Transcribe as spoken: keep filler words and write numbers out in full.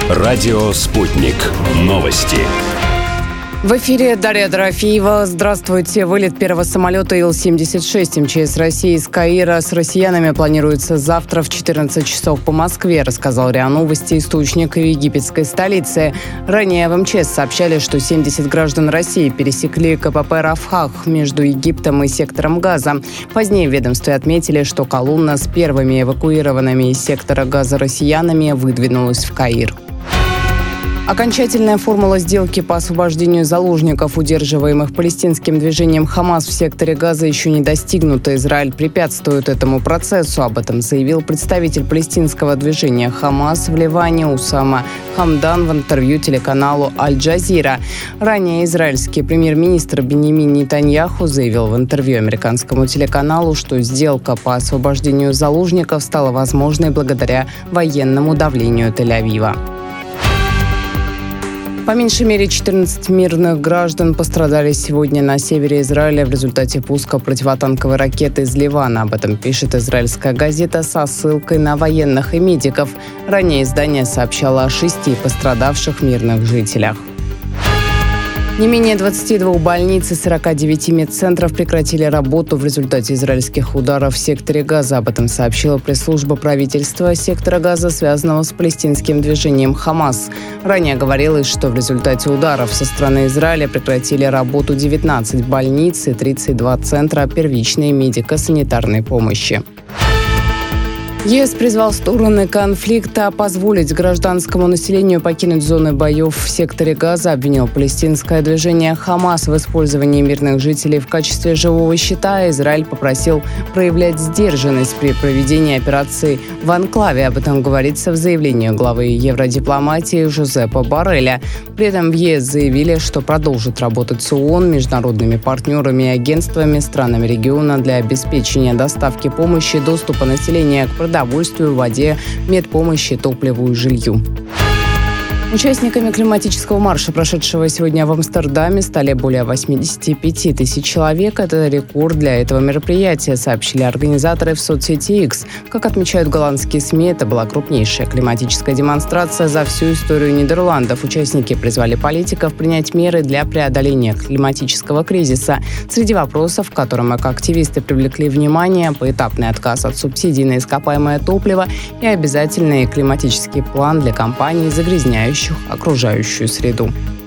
Радио «Спутник». Новости. В эфире Дарья Дорофеева. Здравствуйте. Вылет первого самолета Ил семьдесят шесть МЧС России из Каира с россиянами планируется завтра в четырнадцать часов по Москве, рассказал РИА Новости источник в египетской столице. Ранее в МЧС сообщали, что семьдесят граждан России пересекли КПП Рафах между Египтом и сектором Газа. Позднее в ведомстве отметили, что колонна с первыми эвакуированными из сектора Газа россиянами выдвинулась в Каир. Окончательная формула сделки по освобождению заложников, удерживаемых палестинским движением «Хамас» в секторе Газа, еще не достигнута. Израиль препятствует этому процессу. Об этом заявил представитель палестинского движения «Хамас» в Ливане Усама Хамдан в интервью телеканалу «Аль-Джазира». Ранее израильский премьер-министр Биньямин Нетаньяху заявил в интервью американскому телеканалу, что сделка по освобождению заложников стала возможной благодаря военному давлению Тель-Авива. По меньшей мере четырнадцать мирных граждан пострадали сегодня на севере Израиля в результате пуска противотанковой ракеты из Ливана. Об этом пишет израильская газета со ссылкой на военных и медиков. Ранее издание сообщало о шести пострадавших мирных жителях. Не менее двадцати двух больниц и сорока девяти медцентров прекратили работу в результате израильских ударов в секторе Газа. Об этом сообщила пресс-служба правительства сектора Газа, связанного с палестинским движением «Хамас». Ранее говорилось, что в результате ударов со стороны Израиля прекратили работу девятнадцать больниц и тридцать два центра первичной медико-санитарной помощи. ЕС призвал стороны конфликта позволить гражданскому населению покинуть зоны боев в секторе Газа, обвинил палестинское движение «Хамас» в использовании мирных жителей в качестве живого щита. Израиль попросил проявлять сдержанность при проведении операции в анклаве. Об этом говорится в заявлении главы евродипломатии Жозепа Борреля. При этом в ЕС заявили, что продолжат работать с ООН, международными партнерами и агентствами, странами региона для обеспечения доставки помощи, доступа населения к продовольствию, продовольствию, воде, медпомощи, топливу и жилью. Участниками климатического марша, прошедшего сегодня в Амстердаме, стали более восьмидесяти пяти тысяч человек. Это рекорд для этого мероприятия, сообщили организаторы в соцсети X. Как отмечают голландские СМИ, это была крупнейшая климатическая демонстрация за всю историю Нидерландов. Участники призвали политиков принять меры для преодоления климатического кризиса. Среди вопросов, к которым экоактивисты привлекли внимание, поэтапный отказ от субсидий на ископаемое топливо и обязательный климатический план для компаний, загрязняющих окружающую среду.